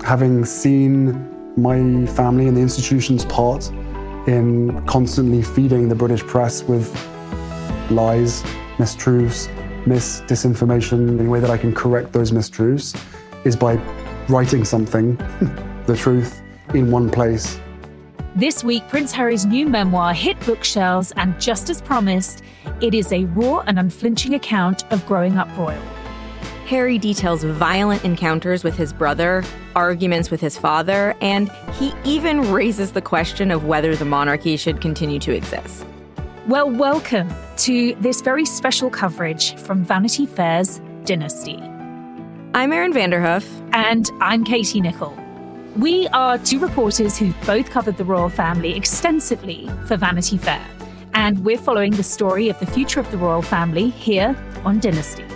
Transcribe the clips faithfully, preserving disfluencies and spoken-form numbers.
Having seen my family and the institution's part in constantly feeding the British press with lies, mistruths, mis disinformation, the way that I can correct those mistruths is by writing something, the truth, in one place. This week, Prince Harry's new memoir hit bookshelves, and just as promised, it is a raw and unflinching account of growing up royal. Harry details violent encounters with his brother, arguments with his father, and he even raises the question of whether the monarchy should continue to exist. Well, welcome to this very special coverage from Vanity Fair's Dynasty. I'm Erin Vanderhoof. And I'm Katie Nicholl. We are two reporters who've both covered the royal family extensively for Vanity Fair, and we're following the story of the future of the royal family here on Dynasty.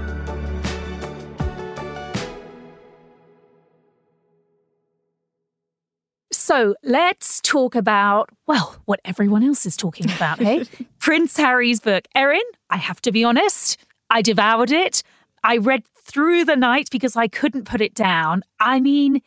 So let's talk about, well, what everyone else is talking about, hey? Prince Harry's book. Erin, I have to be honest, I devoured it. I read through the night because I couldn't put it down. I mean,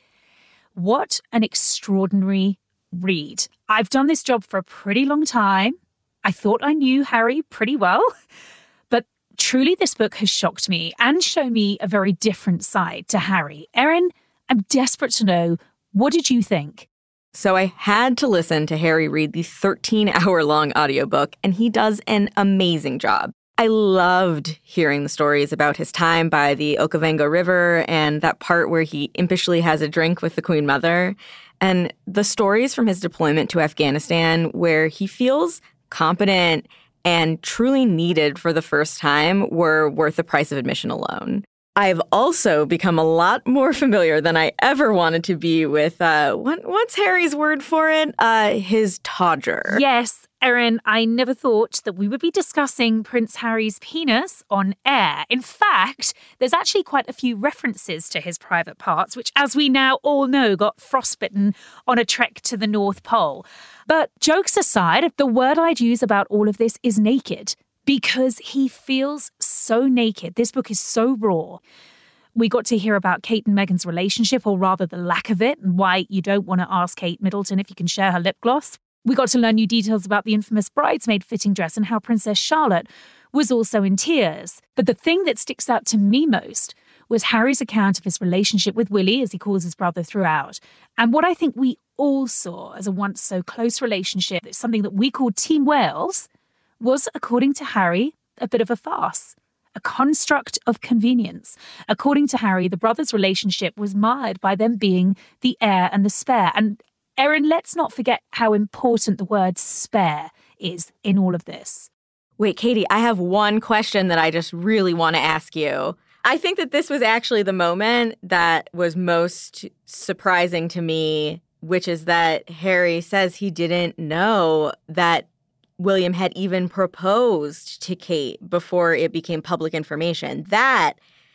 what an extraordinary read. I've done this job for a pretty long time. I thought I knew Harry pretty well, but truly this book has shocked me and shown me a very different side to Harry. Erin, I'm desperate to know, what did you think? So I had to listen to Harry read the thirteen-hour-long audiobook, and he does an amazing job. I loved hearing the stories about his time by the Okavango River and that part where he impishly has a drink with the Queen Mother, and the stories from his deployment to Afghanistan where he feels competent and truly needed for the first time were worth the price of admission alone. I've also become a lot more familiar than I ever wanted to be with, uh, what, what's Harry's word for it? Uh, his todger. Yes, Erin, I never thought that we would be discussing Prince Harry's penis on air. In fact, there's actually quite a few references to his private parts, which, as we now all know, got frostbitten on a trek to the North Pole. But jokes aside, the word I'd use about all of this is naked. Because he feels so naked. This book is so raw. We got to hear about Kate and Meghan's relationship, or rather the lack of it, and why you don't want to ask Kate Middleton if you can share her lip gloss. We got to learn new details about the infamous bridesmaid fitting dress and how Princess Charlotte was also in tears. But the thing that sticks out to me most was Harry's account of his relationship with Willie, as he calls his brother throughout. And what I think we all saw as a once so close relationship, it's something that we called Team Wales, was, according to Harry, a bit of a farce, a construct of convenience. According to Harry, the brothers' relationship was marred by them being the heir and the spare. And Erin, let's not forget how important the word spare is in all of this. Wait, Katie, I have one question that I just really want to ask you. I think that this was actually the moment that was most surprising to me, which is that Harry says he didn't know that William had even proposed to Kate before it became public information. That,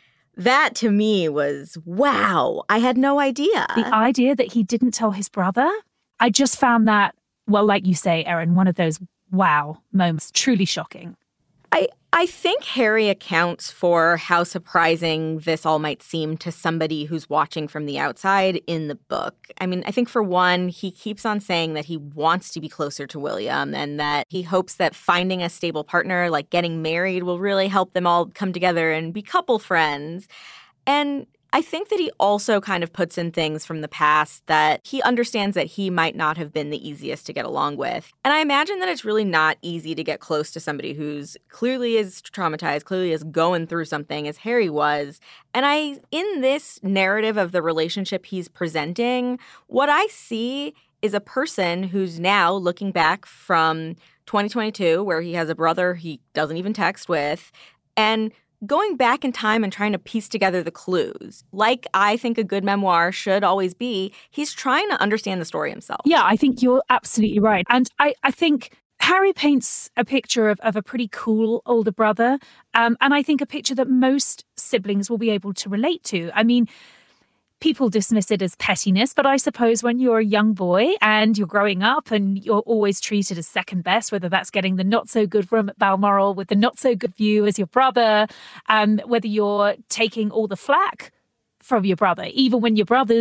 that to me was, wow, I had no idea. The idea that he didn't tell his brother, I just found that, well, like you say, Erin, one of those wow moments, truly shocking. I, I think Harry accounts for how surprising this all might seem to somebody who's watching from the outside in the book. I mean, I think for one, he keeps on saying that he wants to be closer to William and that he hopes that finding a stable partner, like getting married, will really help them all come together and be couple friends. And I think that he also kind of puts in things from the past that he understands that he might not have been the easiest to get along with. And I imagine that it's really not easy to get close to somebody who's clearly is traumatized, clearly is going through something, as Harry was. And I, in this narrative of the relationship he's presenting, what I see is a person who's now looking back from twenty twenty-two, where he has a brother he doesn't even text with, and going back in time and trying to piece together the clues. Like I think a good memoir should always be, he's trying to understand the story himself. Yeah, I think you're absolutely right. And I, I think Harry paints a picture of, of a pretty cool older brother. Um, and I think a picture that most siblings will be able to relate to. I mean, people dismiss it as pettiness, but I suppose when you're a young boy and you're growing up and you're always treated as second best, whether that's getting the not so good room at Balmoral with the not so good view as your brother, um, whether you're taking all the flack from your brother, even when your brother's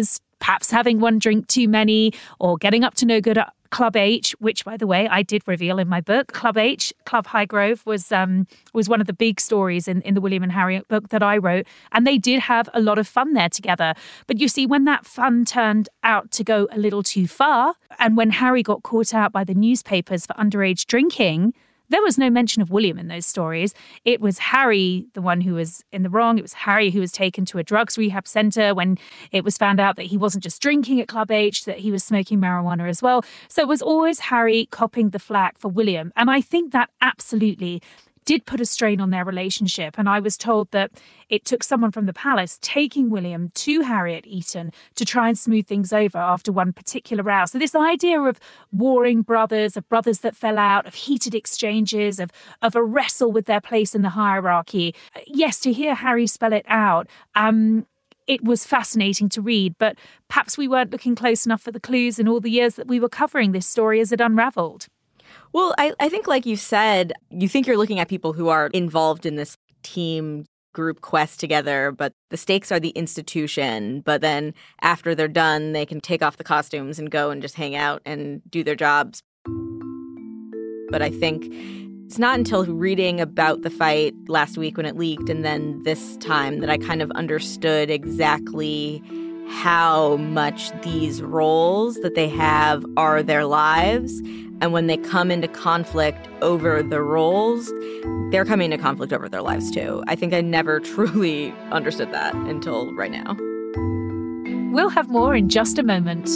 perhaps having one drink too many or getting up to no good at Club H, which, by the way, I did reveal in my book. Club H, Club Highgrove, was um, was one of the big stories in, in the William and Harry book that I wrote. And they did have a lot of fun there together. But you see, when that fun turned out to go a little too far, and when Harry got caught out by the newspapers for underage drinking, there was no mention of William in those stories. It was Harry, the one who was in the wrong. It was Harry who was taken to a drugs rehab center when it was found out that he wasn't just drinking at Club H, that he was smoking marijuana as well. So it was always Harry copping the flak for William. And I think that absolutely did put a strain on their relationship. And I was told that it took someone from the palace taking William to Harry at Eton to try and smooth things over after one particular row. So this idea of warring brothers, of brothers that fell out, of heated exchanges, of, of a wrestle with their place in the hierarchy. Yes, to hear Harry spell it out, um, it was fascinating to read, but perhaps we weren't looking close enough for the clues in all the years that we were covering this story as it unraveled. Well, I, I think, like you said, you think you're looking at people who are involved in this team group quest together, but the stakes are the institution. But then after they're done, they can take off the costumes and go and just hang out and do their jobs. But I think it's not until reading about the fight last week when it leaked and then this time that I kind of understood exactly how much these roles that they have are their lives. And when they come into conflict over the roles, they're coming into conflict over their lives too. I think I never truly understood that until right now. We'll have more in just a moment.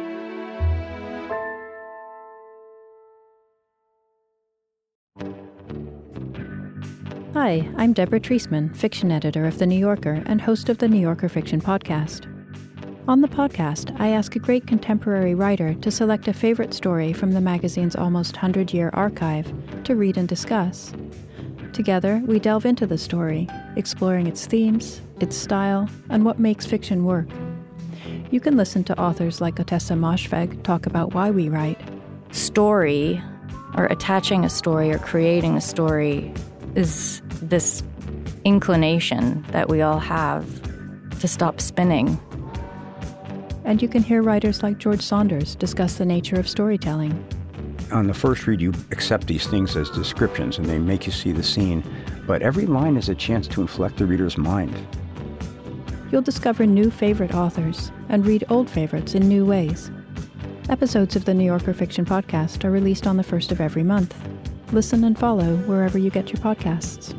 Hi, I'm Deborah Treisman, fiction editor of The New Yorker and host of the New Yorker Fiction Podcast. On the podcast, I ask a great contemporary writer to select a favorite story from the magazine's almost hundred-year archive to read and discuss. Together, we delve into the story, exploring its themes, its style, and what makes fiction work. You can listen to authors like Ottessa Moshfegh talk about why we write. Story, or attaching a story or creating a story, is this inclination that we all have to stop spinning. And you can hear writers like George Saunders discuss the nature of storytelling. On the first read, you accept these things as descriptions and they make you see the scene, but every line is a chance to inflect the reader's mind. You'll discover new favorite authors and read old favorites in new ways. Episodes of the New Yorker Fiction Podcast are released on the first of every month. Listen and follow wherever you get your podcasts.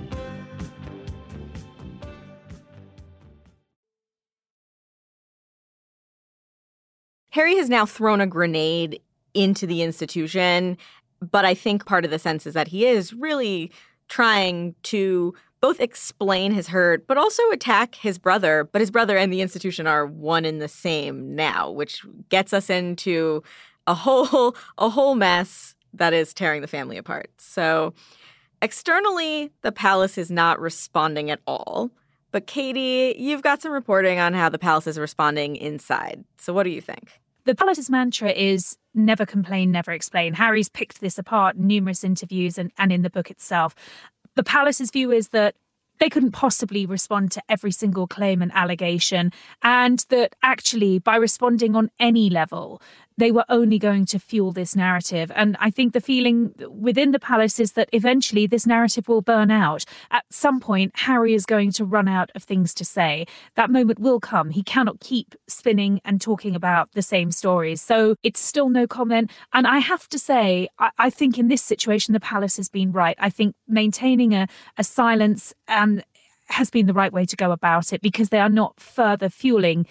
Harry has now thrown a grenade into the institution, but I think part of the sense is that he is really trying to both explain his hurt, but also attack his brother. But his brother and the institution are one and the same now, which gets us into a whole a whole mess that is tearing the family apart. So externally, the palace is not responding at all. But Katie, you've got some reporting on how the palace is responding inside. So what do you think? The palace's mantra is never complain, never explain. Harry's picked this apart in numerous interviews and, and in the book itself. The palace's view is that they couldn't possibly respond to every single claim and allegation, and that actually by responding on any level, they were only going to fuel this narrative. And I think the feeling within the palace is that eventually this narrative will burn out. At some point, Harry is going to run out of things to say. That moment will come. He cannot keep spinning and talking about the same stories. So it's still no comment. And I have to say, I, I think in this situation, the palace has been right. I think maintaining a, a silence um, has been the right way to go about it, because they are not further fueling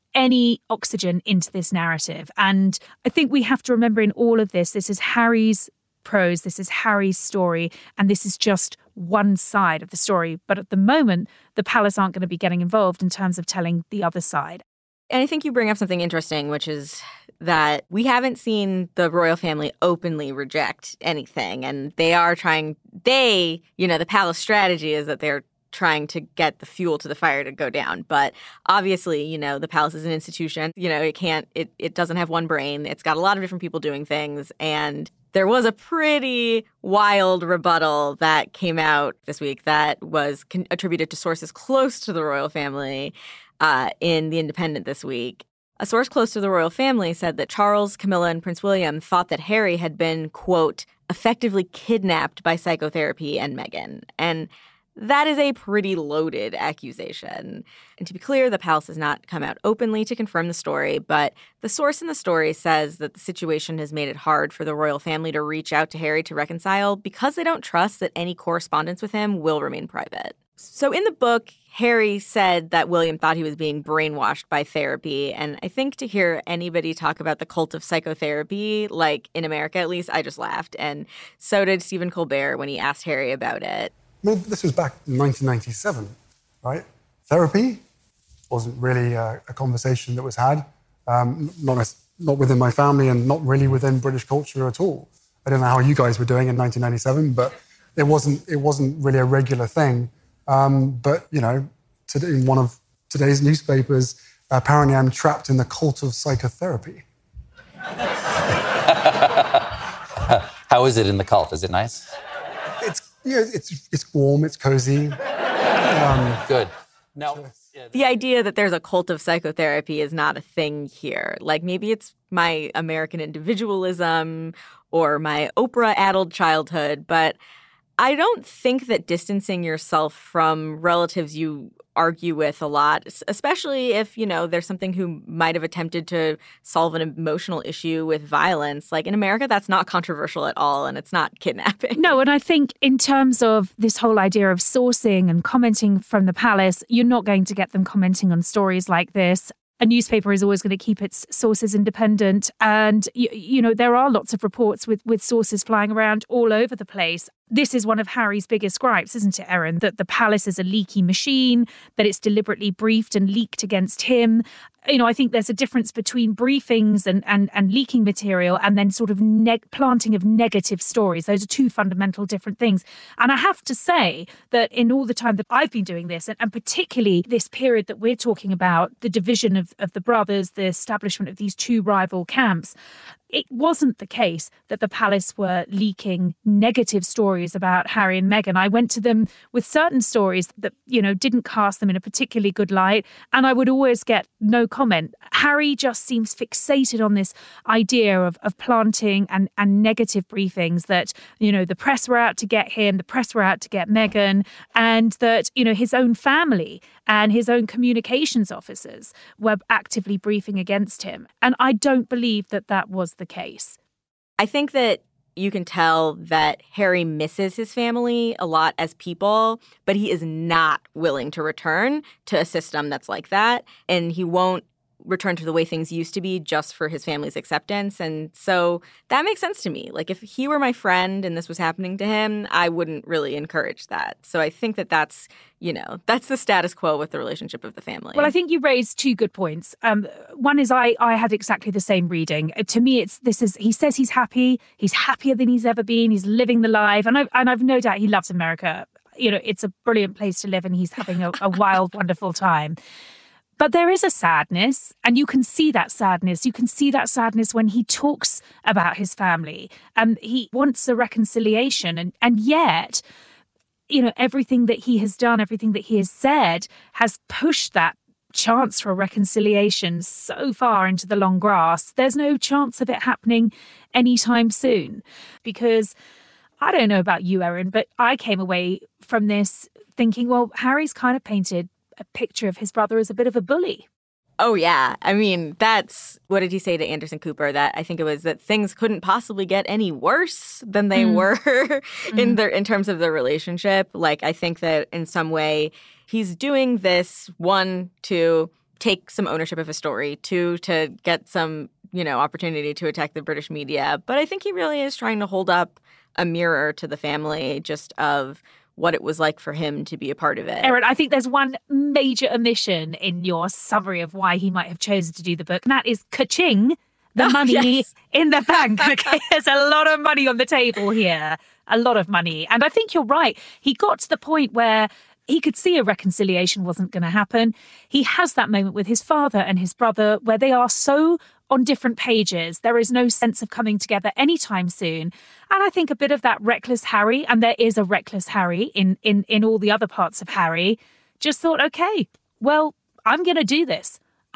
any oxygen into this narrative. And I think we have to remember in all of this, this is Harry's prose, this is Harry's story, and this is just one side of the story. But at the moment, the palace aren't going to be getting involved in terms of telling the other side. And I think you bring up something interesting, which is that we haven't seen the royal family openly reject anything. And they are trying, they, you know, the palace strategy is that they're trying to get the fuel to the fire to go down. But obviously, you know, the palace is an institution. You know, it can't, it, it doesn't have one brain. It's got a lot of different people doing things. And there was a pretty wild rebuttal that came out this week that was con- attributed to sources close to the royal family uh, in The Independent this week. A source close to the royal family said that Charles, Camilla, and Prince William thought that Harry had been, quote, effectively kidnapped by psychotherapy and Meghan. And that is a pretty loaded accusation. And to be clear, the palace has not come out openly to confirm the story, but the source in the story says that the situation has made it hard for the royal family to reach out to Harry to reconcile because they don't trust that any correspondence with him will remain private. So in the book, Harry said that William thought he was being brainwashed by therapy. And I think to hear anybody talk about the cult of psychotherapy, like in America at least, I just laughed. And so did Stephen Colbert when he asked Harry about it. I mean, this was back in nineteen ninety-seven, right? Therapy wasn't really a, a conversation that was had, um, not, not within my family and not really within British culture at all. I don't know how you guys were doing in nineteen ninety-seven, but it wasn't, it wasn't really a regular thing. Um, but, you know, today, in one of today's newspapers, apparently I'm trapped in the cult of psychotherapy. How is it in the cult? Is it nice? It's, yeah, it's, it's warm, it's cozy. Um, Good. Now, the idea that there's a cult of psychotherapy is not a thing here. Like, maybe it's my American individualism or my Oprah-addled childhood, but I don't think that distancing yourself from relatives you argue with a lot, especially if, you know, there's something who might have attempted to solve an emotional issue with violence. Like in America, that's not controversial at all, and it's not kidnapping. No, and I think in terms of this whole idea of sourcing and commenting from the palace, you're not going to get them commenting on stories like this. A newspaper is always going to keep its sources independent. And, you, you know, there are lots of reports with, with sources flying around all over the place. This is one of Harry's biggest gripes, isn't it, Erin? That the palace is a leaky machine, that it's deliberately briefed and leaked against him. You know, I think there's a difference between briefings and and, and leaking material and then sort of neg- planting of negative stories. Those are two fundamental different things. And I have to say that in all the time that I've been doing this, and, and particularly this period that we're talking about, the division of, of the brothers, the establishment of these two rival camps, it wasn't the case that the palace were leaking negative stories about Harry and Meghan. I went to them with certain stories that, you know, didn't cast them in a particularly good light, and I would always get no comment. Harry just seems fixated on this idea of, of planting and, and negative briefings that, you know, the press were out to get him, the press were out to get Meghan, and that, you know, his own family and his own communications officers were actively briefing against him. And I don't believe that that was the case. I think that you can tell that Harry misses his family a lot as people, but he is not willing to return to a system that's like that. And he won't return to the way things used to be just for his family's acceptance. And so that makes sense to me. Like, if he were my friend and this was happening to him, I wouldn't really encourage that. So I think that that's, you know, that's the status quo with the relationship of the family. Well, I think you raised two good points. Um, one is I, I had exactly the same reading. Uh, to me, it's this is he says he's happy. He's happier than he's ever been. He's living the life. And I've, and I've no doubt he loves America. You know, it's a brilliant place to live and he's having a, a wild, wonderful time. But there is a sadness, and you can see that sadness. You can see that sadness when he talks about his family. And he wants a reconciliation. And, and yet, you know, everything that he has done, everything that he has said has pushed that chance for a reconciliation so far into the long grass. There's no chance of it happening anytime soon. Because I don't know about you, Erin, but I came away from this thinking, well, Harry's kind of painted a picture of his brother as a bit of a bully. Oh, yeah. I mean, that's, what did he say to Anderson Cooper? That I think it was that things couldn't possibly get any worse than they mm. were mm. in their in terms of their relationship. Like, I think that in some way he's doing this, one, to take some ownership of a story, two, to get some, you know, opportunity to attack the British media. But I think he really is trying to hold up a mirror to the family just of what it was like for him to be a part of it. Erin, I think there's one major omission in your summary of why he might have chosen to do the book, and that is ka-ching, the oh, money yes. in the bank. Okay, there's a lot of money on the table here, a lot of money. And I think you're right. He got to the point where he could see a reconciliation wasn't going to happen. He has that moment with his father and his brother where they are so on different pages. There is no sense of coming together anytime soon. And I think a bit of that reckless Harry, and there is a reckless Harry in in, in all the other parts of Harry, just thought, okay, well, I'm going to do this.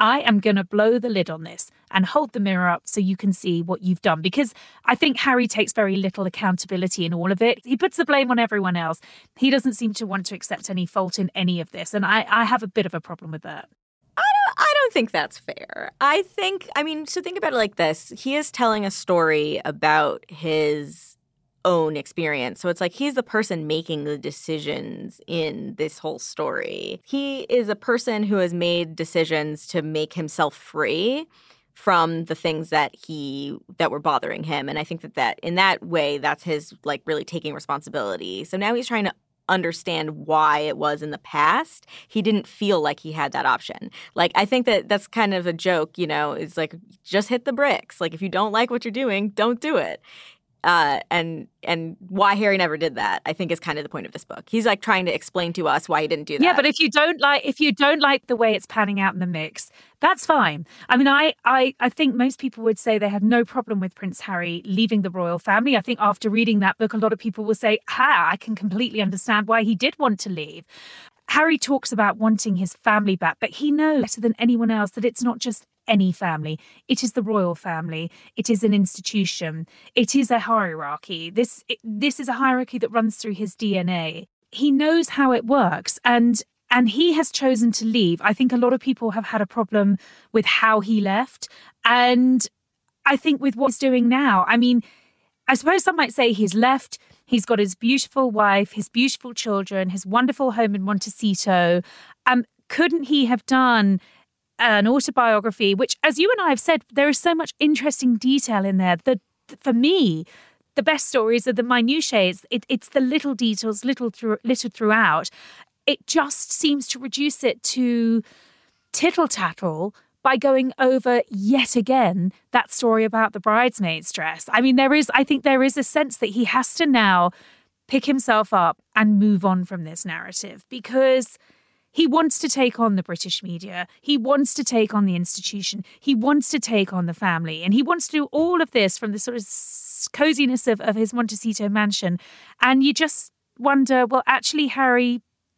I am going to blow the lid on this and hold the mirror up so you can see what you've done. Because I think Harry takes very little accountability in all of it. He puts the blame on everyone else. He doesn't seem to want to accept any fault in any of this. And I, I have a bit of a problem with that. I don't, I don't think that's fair. I think, I mean, so think about it like this. He is telling a story about his own experience. So it's like he's the person making the decisions in this whole story. He is a person who has made decisions to make himself free from the things that he that were bothering him. And I think that, that in that way, that's his like really taking responsibility. So now he's trying to understand why it was in the past he didn't feel like he had that option. Like, I think that that's kind of a joke, you know, it's like, just hit the bricks. Like, if you don't like what you're doing, don't do it. Uh, and and why Harry never did that, I think, is kind of the point of this book. He's like trying to explain to us why he didn't do that. Yeah, but if you don't like if you don't like the way it's panning out in the mix, that's fine. I mean, I I I think most people would say they had no problem with Prince Harry leaving the royal family. I think after reading that book, a lot of people will say, "Ha, I can completely understand why he did want to leave." Harry talks about wanting his family back, but he knows better than anyone else that it's not just any family. It is the royal family. It is an institution. It is a hierarchy. This it, this is a hierarchy that runs through his D N A. He knows how it works, and and he has chosen to leave. I think a lot of people have had a problem with how he left, and I think with what he's doing now. I mean, I suppose some might say he's left. He's got his beautiful wife, his beautiful children, his wonderful home in Montecito. Um, couldn't he have done an autobiography, which, as you and I have said, there is so much interesting detail in there that, for me, the best stories are the minutiae. It's, it, it's the little details, little through, littered throughout. It just seems to reduce it to tittle-tattle by going over yet again that story about the bridesmaid's dress. I mean, there is, I think there is a sense that he has to now pick himself up and move on from this narrative, because he wants to take on the British media. He wants to take on the institution. He wants to take on the family. And he wants to do all of this from the sort of coziness of, of his Montecito mansion. And you just wonder, well, actually, Harry,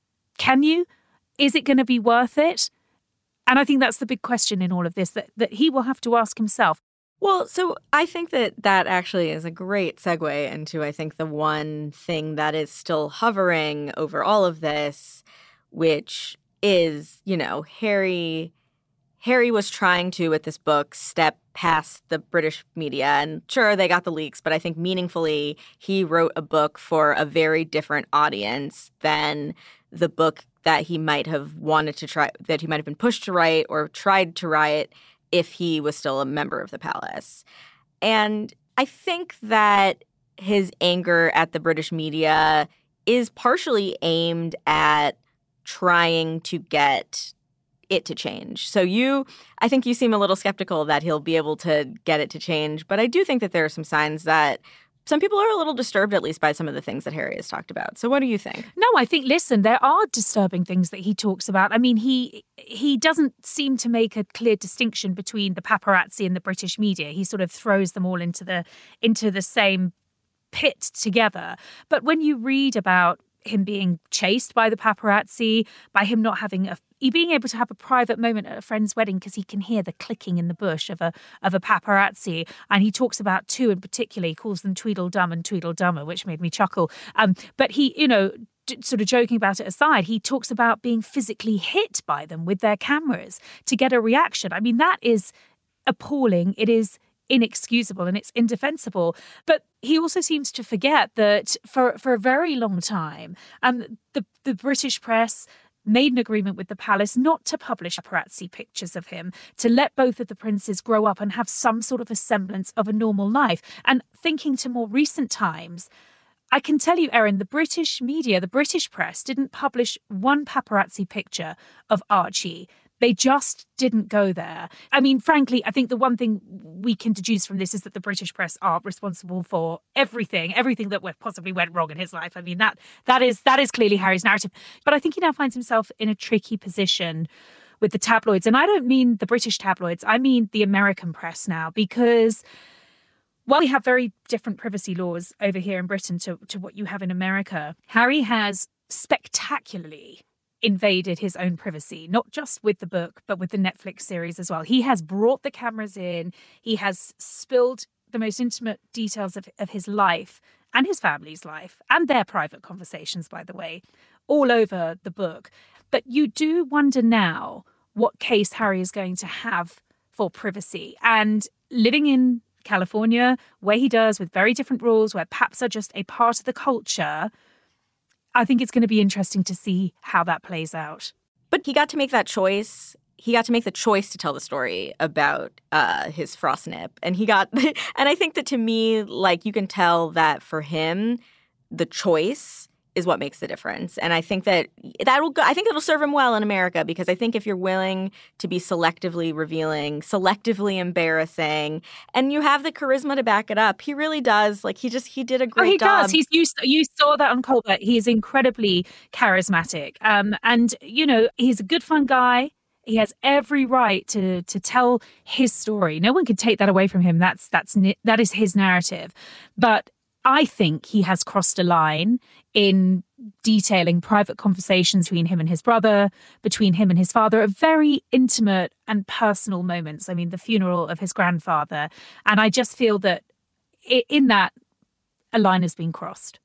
can you? Is it going to be worth it? And I think that's the big question in all of this, that, that he will have to ask himself. Well, so I think that that actually is a great segue into, I think, the one thing that is still hovering over all of this, which is, you know, Harry Harry was trying to, with this book, step past the British media. And sure, they got the leaks, but I think meaningfully he wrote a book for a very different audience than the book that he might have wanted to try, that he might have been pushed to write or tried to write if he was still a member of the palace. And I think that his anger at the British media is partially aimed at trying to get it to change. So you, I think you seem a little skeptical that he'll be able to get it to change. But I do think that there are some signs that some people are a little disturbed, at least by some of the things that Harry has talked about. So what do you think? No, I think, listen, there are disturbing things that he talks about. I mean, he he doesn't seem to make a clear distinction between the paparazzi and the British media. He sort of throws them all into the into the same pit together. But when you read about him being chased by the paparazzi, by him not having a being able to have a private moment at a friend's wedding because he can hear the clicking in the bush of a of a paparazzi, and he talks about two in particular. He calls them Tweedledum and Tweedledummer, which made me chuckle. Um, but he, you know, d- sort of joking about it aside, he talks about being physically hit by them with their cameras to get a reaction. I mean, that is appalling. It is inexcusable and it's indefensible. But he also seems to forget that for for a very long time, um, the the British press made an agreement with the palace not to publish paparazzi pictures of him, to let both of the princes grow up and have some sort of a semblance of a normal life. And thinking to more recent times, I can tell you, Erin, the British media, the British press didn't publish one paparazzi picture of Archie. They just didn't go there. I mean, frankly, I think the one thing we can deduce from this is that the British press are responsible for everything, everything that possibly went wrong in his life. I mean, that that is that is clearly Harry's narrative. But I think he now finds himself in a tricky position with the tabloids. And I don't mean the British tabloids. I mean the American press now, because while we have very different privacy laws over here in Britain to, to what you have in America, Harry has spectacularly invaded his own privacy, not just with the book, but with the Netflix series as well. He has brought the cameras in. He has spilled the most intimate details of, of his life and his family's life and their private conversations, by the way, all over the book. But you do wonder now what case Harry is going to have for privacy. And living in California, where he does, with very different rules, where paps are just a part of the culture, I think it's going to be interesting to see how that plays out. But he got to make that choice. He got to make the choice to tell the story about uh, his frostnip. And he got, and I think that to me, like, you can tell that for him, the choice is what makes the difference. And I think that that'll go, I think it'll serve him well in America, because I think if you're willing to be selectively revealing, selectively embarrassing, and you have the charisma to back it up, he really does. Like, he just, he did a great oh, he job. does. He's, you, you saw that on Colbert. He's incredibly charismatic. Um, and, you know, he's a good fun guy. He has every right to to tell his story. No one can take that away from him. That's that's that is his narrative. But I think he has crossed a line in detailing private conversations between him and his brother, between him and his father, at very intimate and personal moments. I mean, the funeral of his grandfather. And I just feel that in that, a line has been crossed.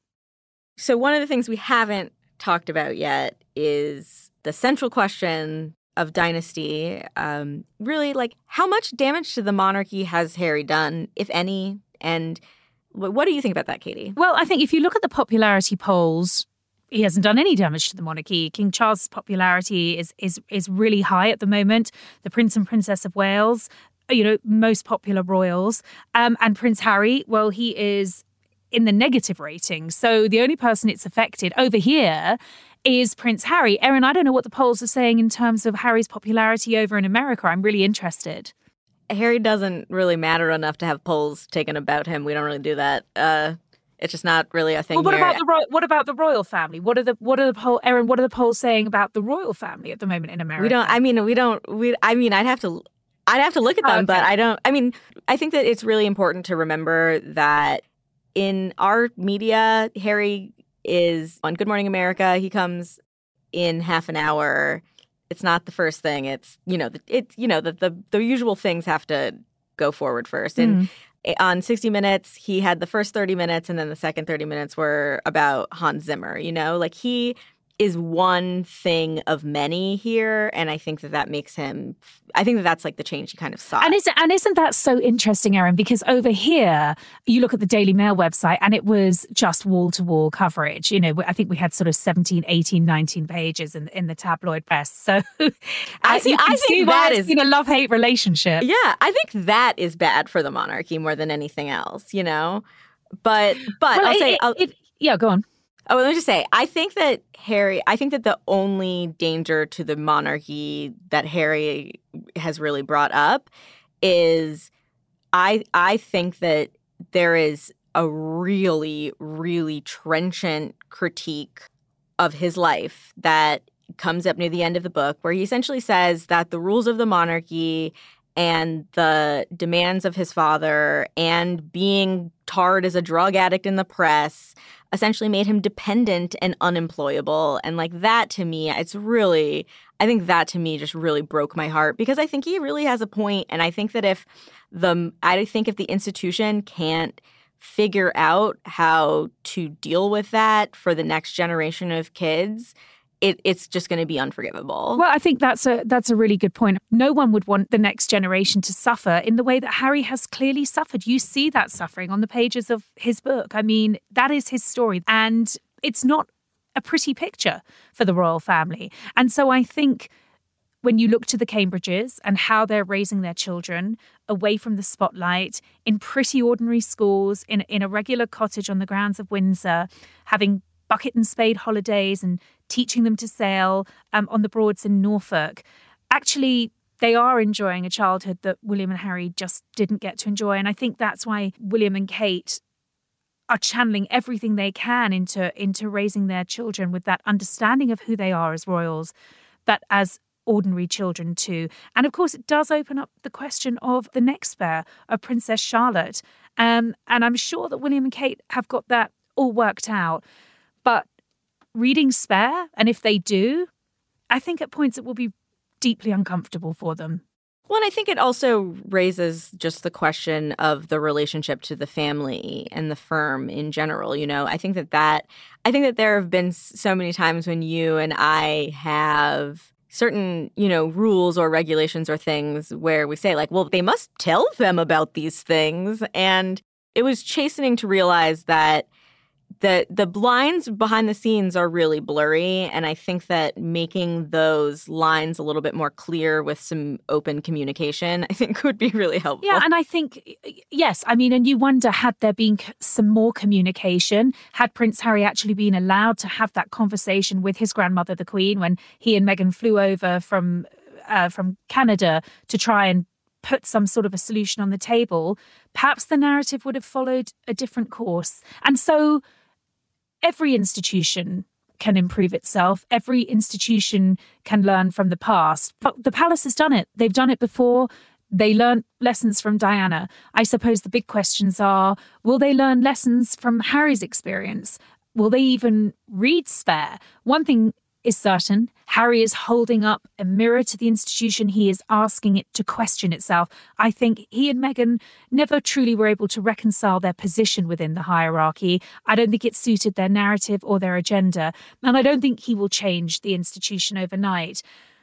So one of the things we haven't talked about yet is the central question of Dynasty. Um, really, like, how much damage to the monarchy has Harry done, if any? And what do you think about that, Katie? Well, I think if you look at the popularity polls, he hasn't done any damage to the monarchy. King Charles' popularity is is is really high at the moment. The Prince and Princess of Wales, you know, most popular royals. Um, and Prince Harry, well, he is in the negative rating. So the only person it's affected over here is Prince Harry. Erin, I don't know what the polls are saying in terms of Harry's popularity over in America. I'm really interested. Harry doesn't really matter enough to have polls taken about him. We don't really do that. Uh, it's just not really a thing. Well, what here. about the ro- what about the royal family? What are the what are the poll, Erin? What are the polls saying about the royal family at the moment in America? We don't. I mean, we don't. We. I mean, I'd have to. I'd have to look at them, oh, okay. But I don't. I mean, I think that it's really important to remember that in our media, Harry is on Good Morning America. He comes in half an hour. It's not the first thing. It's, you know, it's, you know, the, the, the usual things have to go forward first. And mm. on sixty minutes, he had the first thirty minutes and then the second thirty minutes were about Hans Zimmer, you know, like he is one thing of many here. And I think that that makes him, I think that that's like the change he kind of saw. And isn't, and isn't that so interesting, Erin? Because over here, you look at the Daily Mail website and it was just wall-to-wall coverage. You know, I think we had sort of seventeen, eighteen, nineteen pages in, in the tabloid press. So I, see, you can I see think why that it's is been a love-hate relationship. Yeah, I think that is bad for the monarchy more than anything else, you know? But, but well, I'll it, say... It, I'll, it, yeah, go on. Oh, let me just say, I think that Harry, I think that the only danger to the monarchy that Harry has really brought up is I I think that there is a really, really trenchant critique of his life that comes up near the end of the book, where he essentially says that the rules of the monarchy and the demands of his father and being tarred as a drug addict in the press essentially made him dependent and unemployable. And like that to me, it's really, I think that to me just really broke my heart, because I think he really has a point. And I think that if the, I think if the institution can't figure out how to deal with that for the next generation of kids, It, it's just going to be unforgivable. Well, I think that's a that's a really good point. No one would want the next generation to suffer in the way that Harry has clearly suffered. You see that suffering on the pages of his book. I mean, that is his story. And it's not a pretty picture for the royal family. And so I think when you look to the Cambridges and how they're raising their children away from the spotlight in pretty ordinary schools, in, in a regular cottage on the grounds of Windsor, having bucket and spade holidays and teaching them to sail um, on the Broads in Norfolk. Actually, they are enjoying a childhood that William and Harry just didn't get to enjoy. And I think that's why William and Kate are channeling everything they can into, into raising their children with that understanding of who they are as royals, but as ordinary children too. And of course, it does open up the question of the next pair, of Princess Charlotte. Um, and I'm sure that William and Kate have got that all worked out. But reading Spare, and if they do, I think at points it will be deeply uncomfortable for them. Well, and I think it also raises just the question of the relationship to the family and the firm in general. You know, I think that that I think that there have been so many times when you and I have certain, you know, rules or regulations or things where we say like, well, they must tell them about these things. And it was chastening to realize that the the lines behind the scenes are really blurry. And I think that making those lines a little bit more clear with some open communication, I think would be really helpful. Yeah, and I think, yes, I mean, and you wonder, had there been some more communication, had Prince Harry actually been allowed to have that conversation with his grandmother, the Queen, when he and Meghan flew over from uh, from Canada to try and put some sort of a solution on the table, perhaps the narrative would have followed a different course. And so every institution can improve itself. Every institution can learn from the past. But the palace has done it. They've done it before. They learned lessons from Diana. I suppose the big questions are, will they learn lessons from Harry's experience? Will they even read Spare? One thing is certain, Harry is holding up a mirror to the institution. He is asking it to question itself. I think he and Meghan never truly were able to reconcile their position within the hierarchy. I don't think it suited their narrative or their agenda. And I don't think he will change the institution overnight.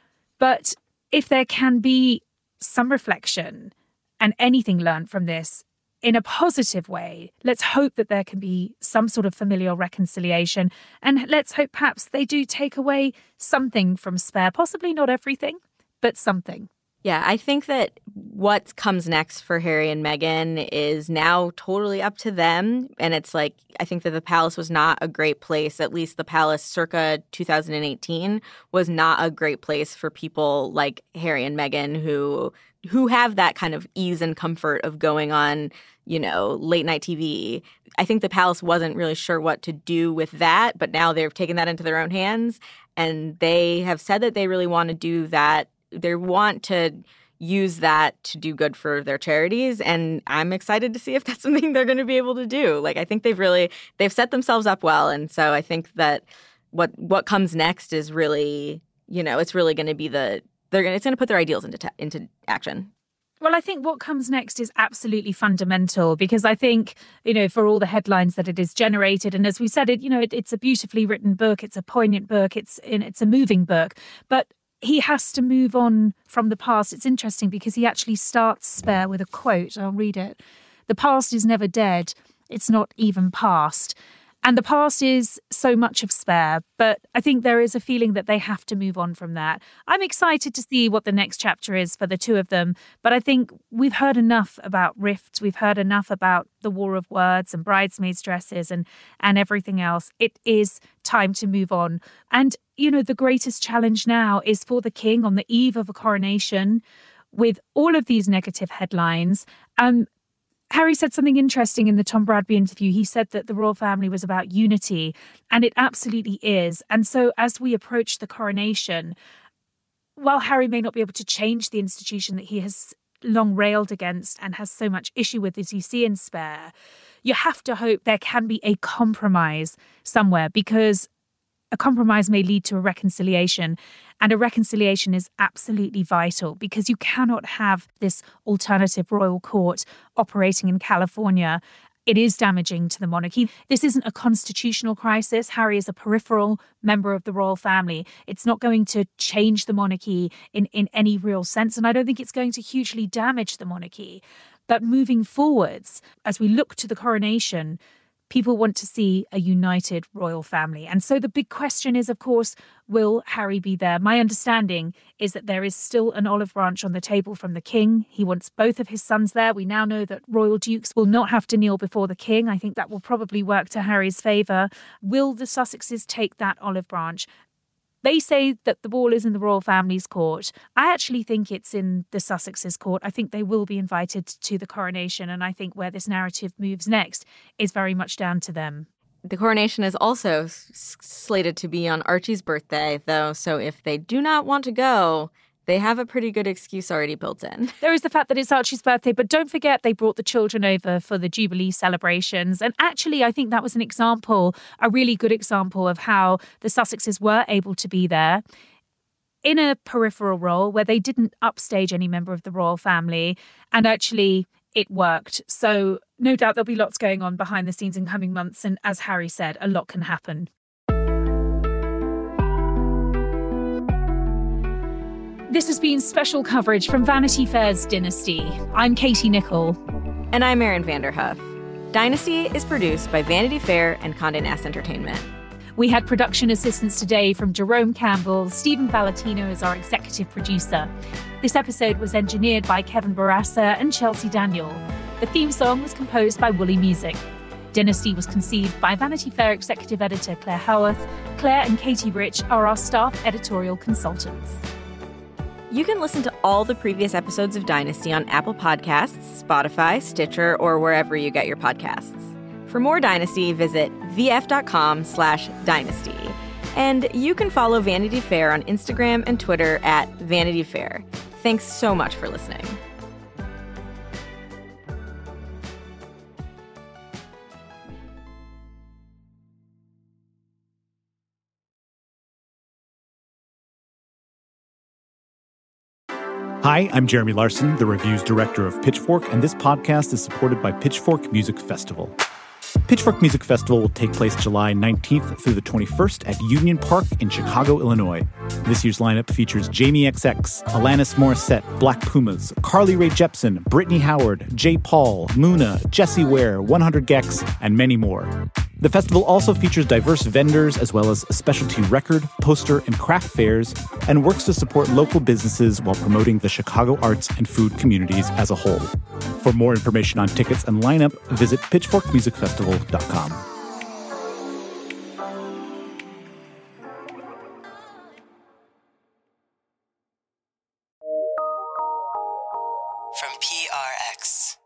But if there can be some reflection and anything learned from this, in a positive way, let's hope that there can be some sort of familial reconciliation. And let's hope perhaps they do take away something from Spare. Possibly not everything, but something. Yeah, I think that what comes next for Harry and Meghan is now totally up to them. And it's like, I think that the palace was not a great place. At least the palace circa two thousand eighteen was not a great place for people like Harry and Meghan who who have that kind of ease and comfort of going on, you know, late night T V. I think the palace wasn't really sure what to do with that, but now they've taken that into their own hands. And they have said that they really want to do that. They want to use that to do good for their charities. And I'm excited to see if that's something they're going to be able to do. Like, I think they've really, they've set themselves up well. And so I think that what what comes next is really, you know, it's really going to be the, they're going to, it's going to put their ideals into ta- into action. Well, I think what comes next is absolutely fundamental because I think, you know, for all the headlines that it has generated, and as we said, it, you know, it, it's a beautifully written book, it's a poignant book, it's it's a moving book, but he has to move on from the past. It's interesting because he actually starts Spare with a quote. I'll read it. "The past is never dead. It's not even past." And the past is so much of Spare, but I think there is a feeling that they have to move on from that. I'm excited to see what the next chapter is for the two of them, but I think we've heard enough about rifts. We've heard enough about the war of words and bridesmaids' dresses and, and everything else. It is time to move on. And, you know, the greatest challenge now is for the king on the eve of a coronation with all of these negative headlines. Um, Harry said something interesting in the Tom Bradby interview. He said that the royal family was about unity, and it absolutely is. And so as we approach the coronation, while Harry may not be able to change the institution that he has long railed against and has so much issue with, as you see in Spare, you have to hope there can be a compromise somewhere, because a compromise may lead to a reconciliation, and a reconciliation is absolutely vital because you cannot have this alternative royal court operating in California. It is damaging to the monarchy. This isn't a constitutional crisis. Harry is a peripheral member of the royal family. It's not going to change the monarchy in, in any real sense, and I don't think it's going to hugely damage the monarchy. But moving forwards, as we look to the coronation, people want to see a united royal family. And so the big question is, of course, will Harry be there? My understanding is that there is still an olive branch on the table from the king. He wants both of his sons there. We now know that royal dukes will not have to kneel before the king. I think that will probably work to Harry's favour. Will the Sussexes take that olive branch? They say that the ball is in the royal family's court. I actually think it's in the Sussexes' court. I think they will be invited to the coronation, and I think where this narrative moves next is very much down to them. The coronation is also s- slated to be on Archie's birthday, though, so if they do not want to go, they have a pretty good excuse already built in. There is the fact that it's Archie's birthday, but don't forget they brought the children over for the Jubilee celebrations. And actually, I think that was an example, a really good example of how the Sussexes were able to be there. in a peripheral role where they didn't upstage any member of the royal family, and actually it worked. So no doubt there'll be lots going on behind the scenes in coming months, and as Harry said, a lot can happen. This has been special coverage from Vanity Fair's Dynasty. I'm Katie Nichol. And I'm Erin Vanderhoof. Dynasty is produced by Vanity Fair and Condé Nast Entertainment. We had production assistance today from Jerome Campbell. Stephen Valentino is our executive producer. This episode was engineered by Kevin Barassa and Chelsea Daniel. The theme song was composed by Woolly Music. Dynasty was conceived by Vanity Fair executive editor Claire Howarth. Claire and Katie Rich are our staff editorial consultants. You can listen to all the previous episodes of Dynasty on Apple Podcasts, Spotify, Stitcher, or wherever you get your podcasts. For more Dynasty, visit vf.com slash dynasty. And you can follow Vanity Fair on Instagram and Twitter at Vanity Fair. Thanks so much for listening. Hi, I'm Jeremy Larson, the Review's director of Pitchfork, and this podcast is supported by Pitchfork Music Festival. Pitchfork Music Festival will take place July nineteenth through the twenty-first at Union Park in Chicago, Illinois. This year's lineup features Jamie X X, Alanis Morissette, Black Pumas, Carly Rae Jepsen, Brittany Howard, J. Paul, Muna, Jessie Ware, one hundred gecs, and many more. The festival also features diverse vendors as well as specialty record, poster, and craft fairs, and works to support local businesses while promoting the Chicago arts and food communities as a whole. For more information on tickets and lineup, visit pitchfork music festival dot com. From P R X.